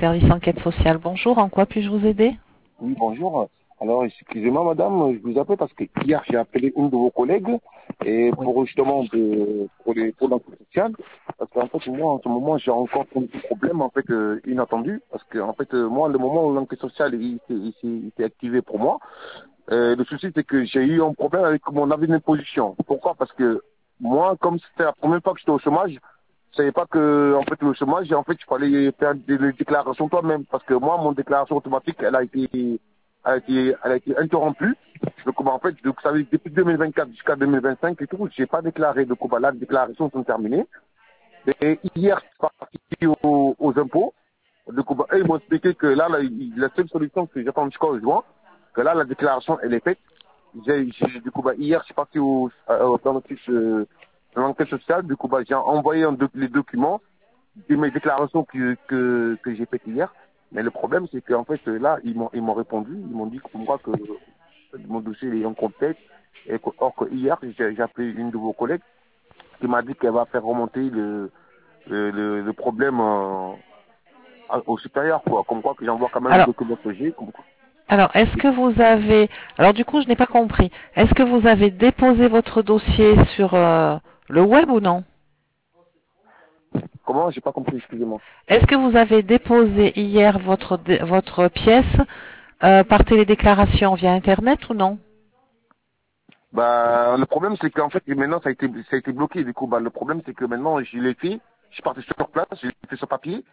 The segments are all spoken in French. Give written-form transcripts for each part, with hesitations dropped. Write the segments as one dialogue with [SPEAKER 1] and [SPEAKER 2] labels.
[SPEAKER 1] service enquête sociale. Bonjour, en quoi puis-je vous aider?
[SPEAKER 2] Oui, bonjour. Alors, excusez-moi, madame, je vous appelle parce que hier, j'ai appelé une de vos collègues et
[SPEAKER 1] Oui.
[SPEAKER 2] pour justement pour l'enquête sociale. Parce qu'en fait, moi, en ce moment, j'ai encore un petit problème, en fait, inattendu. Parce que, en fait, moi, le moment où l'enquête sociale il s'est activé pour moi, le souci, c'est que j'ai eu un problème avec mon avis d'imposition. Pourquoi? Parce que moi, comme c'était la première fois que j'étais au chômage, je savais pas que, en fait, le chômage, en fait, il fallait faire des déclarations toi-même. Parce que moi, mon déclaration automatique, elle a été interrompue. Donc, en fait, donc, ça veut dire depuis 2024 jusqu'à 2025 et tout, j'ai pas déclaré. Donc, là, les déclarations sont terminées. Et hier, je suis parti aux impôts. Donc, eux, ils m'ont expliqué que là, la seule solution que j'attends jusqu'au juin, que là, la déclaration, elle est faite. Hier, je suis parti dans l'enquête sociale. Du coup, j'ai envoyé les documents de mes déclarations que j'ai faites hier. Mais le problème, c'est qu'en fait, là, ils m'ont répondu. Ils m'ont dit pour moi que mon dossier est incomplet. Or, que hier, j'ai appelé une de vos collègues qui m'a dit qu'elle va faire remonter le problème au supérieur, quoi. Comme quoi que j'envoie quand même les
[SPEAKER 1] Alors,
[SPEAKER 2] documents que j'ai.
[SPEAKER 1] est-ce que vous avez... Alors, du coup, je n'ai pas compris. Est-ce que vous avez déposé votre dossier sur le web ou non?
[SPEAKER 2] Comment? J'ai pas compris, excusez-moi.
[SPEAKER 1] Est-ce que vous avez déposé hier votre pièce par télédéclaration via Internet ou non?
[SPEAKER 2] Bah, le problème, c'est qu'en fait, maintenant, ça a été bloqué. Du coup, le problème, c'est que maintenant, je l'ai fait. Je suis parti sur place, j'ai fait sur papier.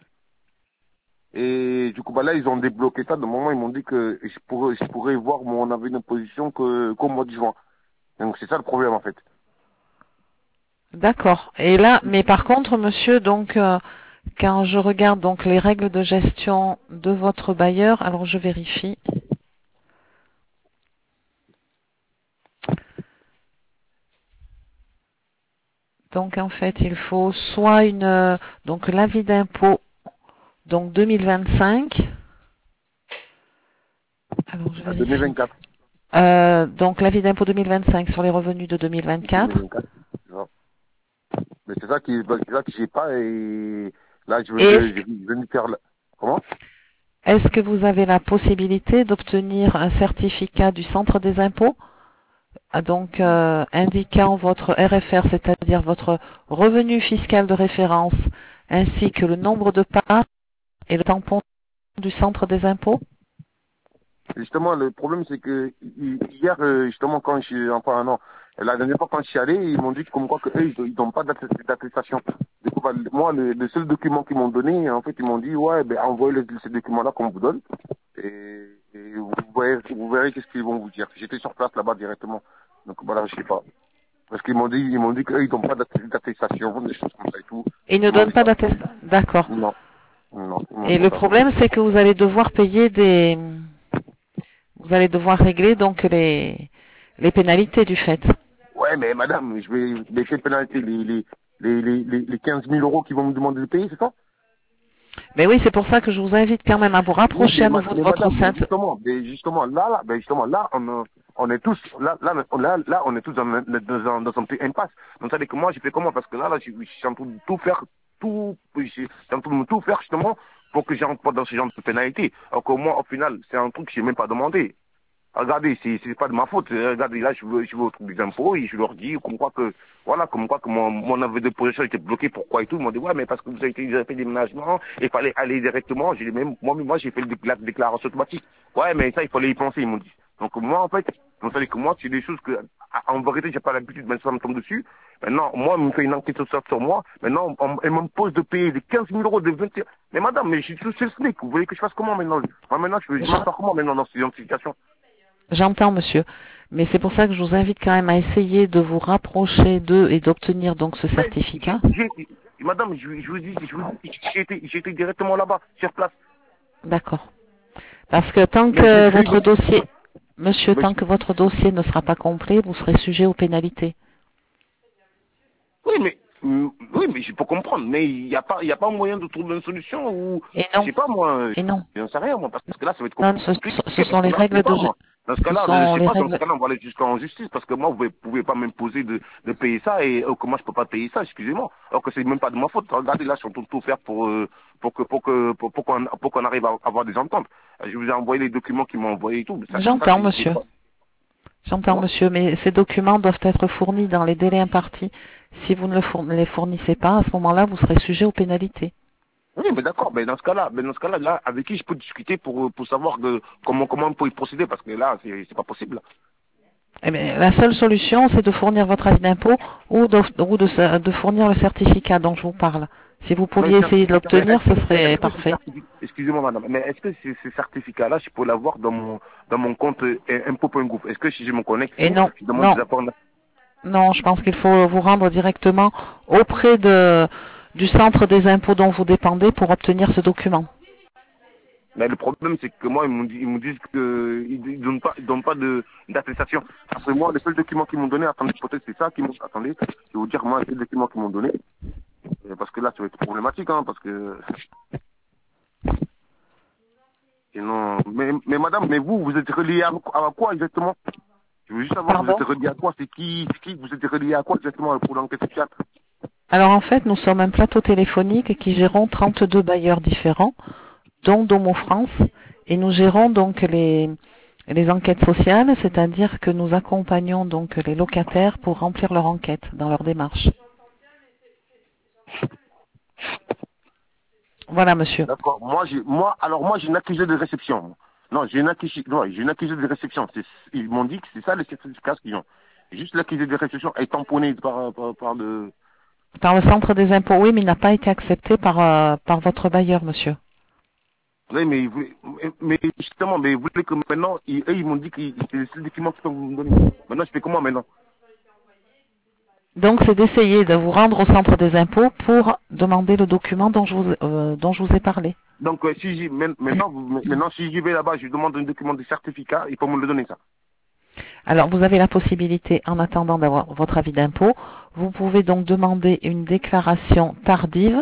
[SPEAKER 2] Et du coup, là, ils ont débloqué ça. De moment, ils m'ont dit que je pourrais voir mon avis d'imposition qu'au mois de juin. Donc, c'est ça le problème, en fait.
[SPEAKER 1] D'accord. Et là, mais par contre, monsieur, donc, quand je regarde donc les règles de gestion de votre bailleur, alors je vérifie. Donc, en fait, il faut soit donc l'avis d'impôt, donc 2025. Alors, je
[SPEAKER 2] À
[SPEAKER 1] vérifie.
[SPEAKER 2] 2024.
[SPEAKER 1] Donc, l'avis d'impôt 2025 sur les revenus de 2024.
[SPEAKER 2] 2024. Mais c'est ça que j'ai pas et là, je
[SPEAKER 1] Et
[SPEAKER 2] vais me faire comment?
[SPEAKER 1] est-ce que vous avez la possibilité d'obtenir un certificat du centre des impôts, donc indiquant votre RFR, c'est-à-dire votre revenu fiscal de référence, ainsi que le nombre de parts et le tampon du centre des impôts?
[SPEAKER 2] Justement, le problème, c'est que hier, justement, quand je suis, enfin, non, la dernière fois quand je suis allé, ils m'ont dit comme quoi que eux, ils n'ont pas d'attestation. Du coup, moi, le seul document qu'ils m'ont donné, en fait, ils m'ont dit, ouais, envoyez ces documents-là qu'on vous donne. Et vous verrez qu'est-ce qu'ils vont vous dire. J'étais sur place là-bas directement. Donc, voilà, je sais pas. Parce qu'ils m'ont dit qu'eux, ils n'ont pas d'attestation, des choses comme ça et tout.
[SPEAKER 1] Ils ne
[SPEAKER 2] Ils m'ont
[SPEAKER 1] donnent
[SPEAKER 2] dit
[SPEAKER 1] pas
[SPEAKER 2] ça.
[SPEAKER 1] d'attestation. D'accord.
[SPEAKER 2] Non, non, ils m'ont
[SPEAKER 1] Et
[SPEAKER 2] dit
[SPEAKER 1] le
[SPEAKER 2] ça.
[SPEAKER 1] problème, c'est que vous allez devoir payer vous allez devoir régler donc les pénalités du fait.
[SPEAKER 2] Ouais, mais madame, je vais laisser pénalité les 15 000 euros qu'ils vont me demander de payer, c'est ça?
[SPEAKER 1] Mais oui, c'est pour ça que je vous invite quand même à vous
[SPEAKER 2] Oui,
[SPEAKER 1] rapprocher à nouveau de
[SPEAKER 2] mais
[SPEAKER 1] votre
[SPEAKER 2] madame,
[SPEAKER 1] centre.
[SPEAKER 2] justement, là, on est tous, là, on est tous dans un petit impasse. Donc, ça veut dire que moi, j'ai fait comment? Parce que là, je suis en train de tout faire, je suis en train de tout faire, justement, pour que j'entre pas dans ce genre de pénalité. Alors que moi, au final, c'est un truc que j'ai même pas demandé. Regardez, c'est pas de ma faute. Regardez, là, je vais au truc des impôts et je leur dis comme quoi que mon avis de position était bloqué, pourquoi et tout. Ils m'ont dit, ouais, mais parce que vous avez fait des déménagements, il fallait aller directement. J'ai dit, même, moi, j'ai fait la déclaration automatique. Ouais, mais ça, il fallait y penser, ils m'ont dit. Donc, moi, en fait, vous savez que moi, c'est des choses que, en vérité, j'ai pas l'habitude, mais ça me tombe dessus. Maintenant, moi, on me fait une enquête sociale sur moi. Maintenant, elle me pose de payer des 15 000 euros de 20. Mais madame, mais je suis sous le SMIC. Vous voulez que je fasse comment maintenant? Moi, maintenant, je m'en sors comment maintenant dans cette situation?
[SPEAKER 1] J'entends, monsieur. Mais c'est pour ça que je vous invite quand même à essayer de vous rapprocher d'eux et d'obtenir donc ce
[SPEAKER 2] Mais
[SPEAKER 1] certificat.
[SPEAKER 2] madame, j'ai été directement là-bas, sur place.
[SPEAKER 1] D'accord. Parce que tant
[SPEAKER 2] Mais
[SPEAKER 1] que votre dossier, monsieur,
[SPEAKER 2] mais
[SPEAKER 1] tant que votre dossier ne sera pas complet, vous serez sujet aux pénalités.
[SPEAKER 2] oui, oui, mais je peux comprendre. Mais il y a pas moyen de trouver une solution ou,
[SPEAKER 1] Et
[SPEAKER 2] je
[SPEAKER 1] non.
[SPEAKER 2] sais pas moi,
[SPEAKER 1] Et non.
[SPEAKER 2] je n'en sais rien moi, parce que là, ça va être
[SPEAKER 1] Non,
[SPEAKER 2] compliqué.
[SPEAKER 1] ce sont
[SPEAKER 2] Parce
[SPEAKER 1] les
[SPEAKER 2] que là, je sais
[SPEAKER 1] règles de
[SPEAKER 2] pas
[SPEAKER 1] gestion.
[SPEAKER 2] moi. Dans ce
[SPEAKER 1] Ce
[SPEAKER 2] cas-là, je
[SPEAKER 1] sont
[SPEAKER 2] sais
[SPEAKER 1] les
[SPEAKER 2] pas, dans ce
[SPEAKER 1] règles.
[SPEAKER 2] cas-là, on va aller jusqu'en justice, parce que moi, vous ne pouvez pas m'imposer de payer ça, et comment je peux pas payer ça, excusez-moi. Alors que c'est même pas de ma faute. Regardez, là, je suis en train de tout faire pour qu'on arrive à avoir des ententes. Je vous ai envoyé les documents qu'ils m'ont envoyés et tout, mais ça,
[SPEAKER 1] J'entends,
[SPEAKER 2] c'est
[SPEAKER 1] monsieur.
[SPEAKER 2] pas.
[SPEAKER 1] J'entends,
[SPEAKER 2] Comment?
[SPEAKER 1] monsieur, mais ces documents doivent être fournis dans les délais impartis. Si vous ne les fournissez pas, à ce moment-là, vous serez sujet aux pénalités.
[SPEAKER 2] Oui, mais d'accord, mais dans ce cas-là, là, avec qui je peux discuter pour savoir comment on peut y procéder, parce que là, c'est pas possible.
[SPEAKER 1] Eh bien, la seule solution, c'est de fournir votre avis d'impôt ou de fournir le certificat dont je vous parle. Si vous
[SPEAKER 2] Mais,
[SPEAKER 1] pouviez essayer de
[SPEAKER 2] mais
[SPEAKER 1] l'obtenir, ce serait
[SPEAKER 2] est-ce que
[SPEAKER 1] parfait.
[SPEAKER 2] excusez-moi madame, mais est-ce que ces certificats-là, je peux l'avoir dans mon compte impôt.gouv? Est-ce que si je me connecte et
[SPEAKER 1] Et
[SPEAKER 2] tout,
[SPEAKER 1] non,
[SPEAKER 2] je demande
[SPEAKER 1] non,
[SPEAKER 2] des apports?
[SPEAKER 1] non, je pense qu'il faut vous rendre directement auprès du centre des impôts dont vous dépendez pour obtenir ce document.
[SPEAKER 2] Mais le problème, c'est que moi, ils me disent que ils donnent pas d'attestation. Après moi, les seuls documents qu'ils m'ont donné, attendez, peut-être c'est ça qu'ils m'ont, attendez, je vais vous dire, moi, les seuls documents qu'ils m'ont donné, parce que là, ça va être problématique, hein, parce que, sinon, mais madame, mais vous êtes relié à quoi exactement? Je veux juste savoir, vous êtes
[SPEAKER 1] Pardon?
[SPEAKER 2] relié à quoi? C'est qui? Vous êtes relié à quoi exactement pour l'enquête sociale?
[SPEAKER 1] Alors en fait, nous sommes un plateau téléphonique qui gérons 32 bailleurs différents, dont Domo France, et nous gérons donc les enquêtes sociales, c'est-à-dire que nous accompagnons donc les locataires pour remplir leur enquête dans leur démarche. Voilà, monsieur.
[SPEAKER 2] D'accord. Moi, j'ai une accusé de réception. Non, j'ai une accusé de réception. Ils m'ont dit que c'est ça les certificats qu'ils ont. Juste l'accusé de réception est tamponné par le.
[SPEAKER 1] Par le centre des impôts, oui, mais il n'a pas été accepté par votre bailleur, monsieur.
[SPEAKER 2] Oui, mais justement, mais vous voulez que maintenant, eux, ils m'ont dit que c'est le document qu'ils peuvent vous donner. Maintenant, je fais comment maintenant?
[SPEAKER 1] Donc, c'est d'essayer de vous rendre au centre des impôts pour demander le document dont je vous ai parlé.
[SPEAKER 2] Donc, maintenant, si j'y vais là-bas, je demande un document de certificat, il faut me le donner, ça.
[SPEAKER 1] Alors, vous avez la possibilité, en attendant d'avoir votre avis d'impôt, vous pouvez donc demander une déclaration tardive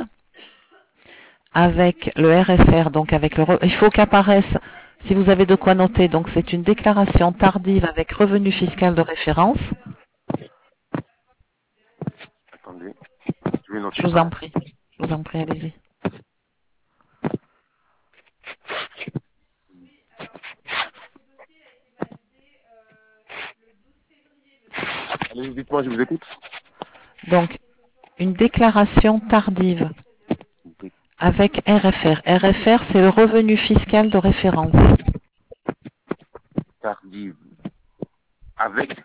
[SPEAKER 1] avec le RFR, donc il faut qu'apparaisse, si vous avez de quoi noter, donc c'est une déclaration tardive avec revenu fiscal de référence.
[SPEAKER 2] Attendez, je vais
[SPEAKER 1] Je
[SPEAKER 2] noter
[SPEAKER 1] vous
[SPEAKER 2] ça.
[SPEAKER 1] en prie. Je vous en prie, allez-y.
[SPEAKER 2] Allez, dites-moi, je vous écoute.
[SPEAKER 1] Donc, une déclaration tardive avec RFR. RFR, c'est le revenu fiscal de référence.
[SPEAKER 2] Tardive. Avec,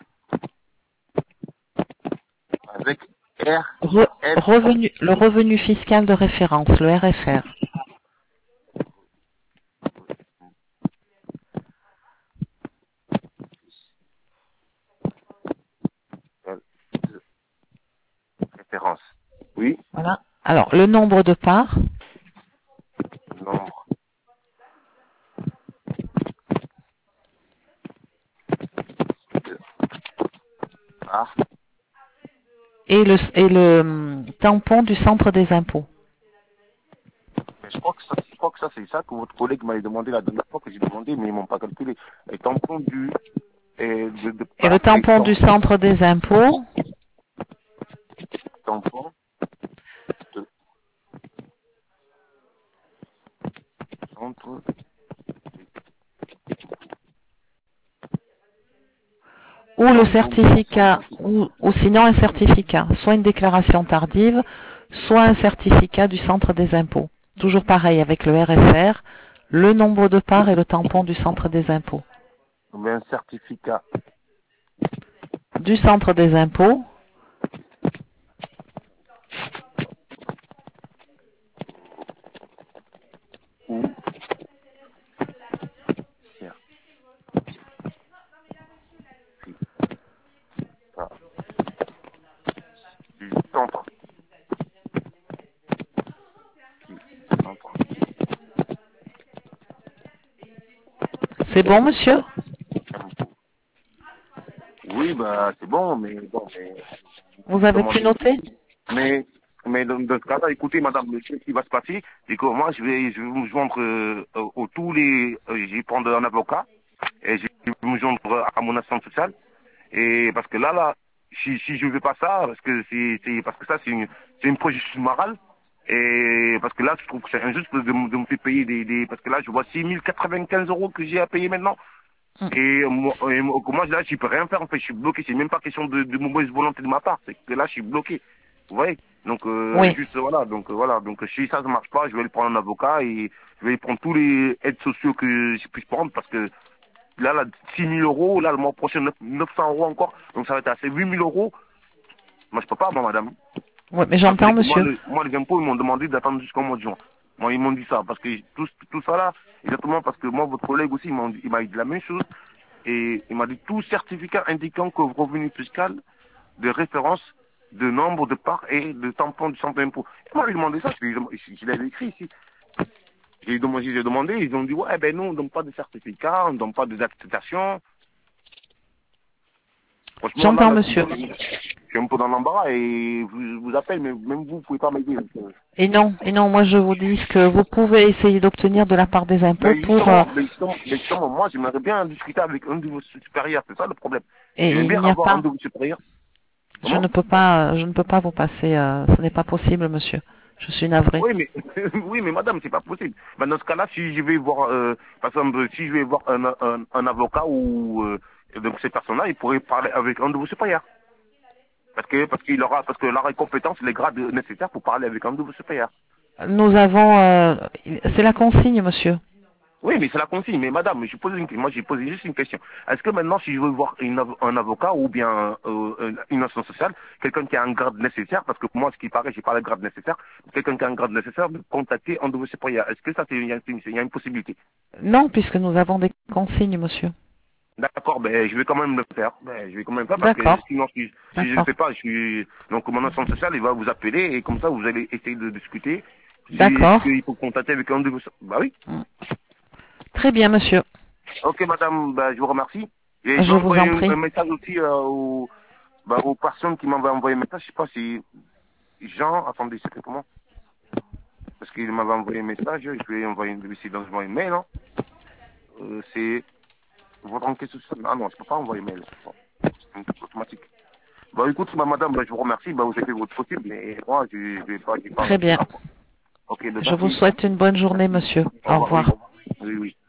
[SPEAKER 2] avec R, F,
[SPEAKER 1] Le revenu fiscal de référence, le RFR.
[SPEAKER 2] L, référence. Oui,
[SPEAKER 1] Voilà. Alors, le nombre de parts,
[SPEAKER 2] nombre de parts.
[SPEAKER 1] et le tampon du centre des impôts.
[SPEAKER 2] Mais je crois que ça, c'est ça que votre collègue m'avait demandé la dernière fois que j'ai demandé, mais ils m'ont pas calculé. Et tampon de
[SPEAKER 1] Et le
[SPEAKER 2] part et
[SPEAKER 1] tampon du centre des impôts,
[SPEAKER 2] tampon de centre.
[SPEAKER 1] ou le
[SPEAKER 2] Tampon du
[SPEAKER 1] certificat,
[SPEAKER 2] centre.
[SPEAKER 1] ou sinon un certificat, soit une déclaration tardive, soit un certificat du centre des impôts. Toujours pareil avec le RFR, le nombre de parts et le tampon du centre des impôts.
[SPEAKER 2] Mais un certificat
[SPEAKER 1] Du centre des impôts,
[SPEAKER 2] ou certificat du centre. Centre.
[SPEAKER 1] c'est bon, monsieur?
[SPEAKER 2] Oui, bah, c'est bon, mais bon, mais
[SPEAKER 1] Vous avez pu
[SPEAKER 2] demandez.
[SPEAKER 1] noter?
[SPEAKER 2] Mais, mais dans ce cas-là, écoutez, madame, ce qui va se passer, c'est que moi, je vais me joindre tous les, je vais prendre un avocat, et je vais me joindre à mon assistante sociale. Et parce que là, si je ne fais pas ça, parce que parce que ça, c'est une préjudice morale. Et parce que là, je trouve que c'est injuste de me faire payer parce que là, je vois 6 095 € que j'ai à payer maintenant.
[SPEAKER 1] Mm.
[SPEAKER 2] Et moi, là, je peux rien faire, en fait, je suis bloqué. C'est même pas question de mauvaise volonté de ma part. C'est que là, je suis bloqué. Vous voyez? Donc,
[SPEAKER 1] Oui.
[SPEAKER 2] juste, voilà. Voilà. Donc, si ça ne marche pas, je vais aller prendre un avocat et je vais prendre tous les aides sociaux que je puisse prendre parce que là 6 000 €, là, le mois prochain, 900 € encore. Donc, ça va être assez 8 000 €. Moi, je peux pas, moi, madame.
[SPEAKER 1] Oui, mais
[SPEAKER 2] Parce que
[SPEAKER 1] j'entends, monsieur.
[SPEAKER 2] moi, les impôts, ils m'ont demandé d'attendre jusqu'au mois de juin. Moi, ils m'ont dit ça. Parce que tout ça là, exactement parce que moi, votre collègue aussi, il m'a dit la même chose. Et il m'a dit tout certificat indiquant que vos revenus fiscal de référence de nombre de parts et de tampons du centre d'impôt. Et moi, j'ai demandé ça, je l'avais écrit ici. J'ai demandé, ils ont dit, ouais, ben nous, on ne donne pas de certificat, on ne donne pas de attestation. Franchement,
[SPEAKER 1] J'entends,
[SPEAKER 2] là,
[SPEAKER 1] monsieur.
[SPEAKER 2] je suis un peu dans l'embarras et je vous appelle, mais même vous ne pouvez pas m'aider.
[SPEAKER 1] Et non, moi je vous dis que vous pouvez essayer d'obtenir de la part des impôts pour...
[SPEAKER 2] Mais justement, moi, j'aimerais bien discuter avec un de vos supérieurs, c'est ça le problème.
[SPEAKER 1] et
[SPEAKER 2] J'aimerais
[SPEAKER 1] il
[SPEAKER 2] bien
[SPEAKER 1] n'y a
[SPEAKER 2] avoir un
[SPEAKER 1] pas...
[SPEAKER 2] de vos supérieurs.
[SPEAKER 1] Je
[SPEAKER 2] Comment?
[SPEAKER 1] ne peux pas vous passer... ce n'est pas possible, monsieur. Je suis navré.
[SPEAKER 2] Oui, mais, oui, mais madame, c'est pas possible. Ben, dans ce cas-là, si je vais voir, par exemple, si je vais voir un avocat ou donc ces personnes-là, ils pourraient parler avec un de vos supérieurs. Parce que la compétence, les grades nécessaires pour parler avec un de vos supérieurs.
[SPEAKER 1] Nous avons... c'est la consigne, monsieur.
[SPEAKER 2] Oui, mais c'est la consigne. Mais madame, moi j'ai posé juste une question. Est-ce que maintenant, si je veux voir un avocat ou bien une assistance sociale, quelqu'un qui a un grade nécessaire, parce que moi, ce qui paraît, j'ai pas le grade nécessaire, quelqu'un qui a un grade nécessaire, de contacter un de vos supérieurs. Est-ce que ça, il y a une possibilité?
[SPEAKER 1] Non, puisque nous avons des consignes, monsieur.
[SPEAKER 2] D'accord, ben je vais quand même le faire. Ben, je vais quand même le faire parce que
[SPEAKER 1] D'accord,
[SPEAKER 2] sinon, si je ne le
[SPEAKER 1] d'accord,
[SPEAKER 2] fais pas, donc mon assistante sociale, il va vous appeler et comme ça, vous allez essayer de discuter. Si est-ce
[SPEAKER 1] d'accord.
[SPEAKER 2] qu'il faut contacter avec un de vos... Bah oui.
[SPEAKER 1] Très bien, monsieur.
[SPEAKER 2] Ok, madame, bah, je vous remercie. Et je vais
[SPEAKER 1] Je vous
[SPEAKER 2] envoyer
[SPEAKER 1] en prie.
[SPEAKER 2] un message aussi aux personnes qui m'avaient envoyé un message. Je sais pas si Jean, attendez, c'était comment? Parce qu'il m'avait envoyé un message, je vais envoyer dans un mail, non? C'est votre enquête sociale. Ah non, je peux pas envoyer un mail. Bon, c'est un truc automatique. Bah écoute, madame, bah, je vous remercie. Bah, vous avez fait votre possible, mais moi, je vais pas, j'ai pas
[SPEAKER 1] Très
[SPEAKER 2] arrêté
[SPEAKER 1] bien.
[SPEAKER 2] là, quoi. Ok, bah,
[SPEAKER 1] Je vous
[SPEAKER 2] merci.
[SPEAKER 1] souhaite une bonne journée, monsieur.
[SPEAKER 2] Au
[SPEAKER 1] Au
[SPEAKER 2] revoir, oui.
[SPEAKER 1] revoir.
[SPEAKER 2] Oui, oui.